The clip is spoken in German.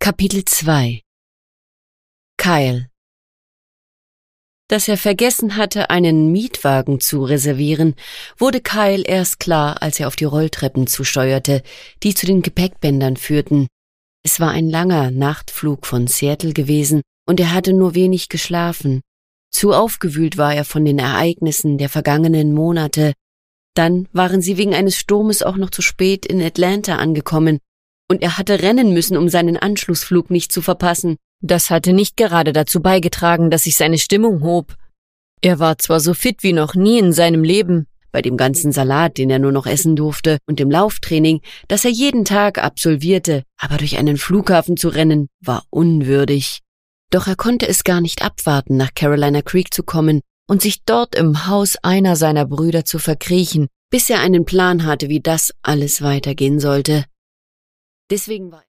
Kapitel 2 Kyle. Dass er vergessen hatte, einen Mietwagen zu reservieren, wurde Kyle erst klar, als er auf die Rolltreppen zusteuerte, die zu den Gepäckbändern führten. Es war ein langer Nachtflug von Seattle gewesen, und er hatte nur wenig geschlafen. Zu aufgewühlt war er von den Ereignissen der vergangenen Monate. Dann waren sie wegen eines Sturmes auch noch zu spät in Atlanta angekommen, und er hatte rennen müssen, um seinen Anschlussflug nicht zu verpassen. Das hatte nicht gerade dazu beigetragen, dass sich seine Stimmung hob. Er war zwar so fit wie noch nie in seinem Leben, bei dem ganzen Salat, den er nur noch essen durfte, und dem Lauftraining, das er jeden Tag absolvierte, aber durch einen Flughafen zu rennen, war unwürdig. Doch er konnte es gar nicht abwarten, nach Carolina Creek zu kommen und sich dort im Haus einer seiner Brüder zu verkriechen, bis er einen Plan hatte, wie das alles weitergehen sollte. Deswegen war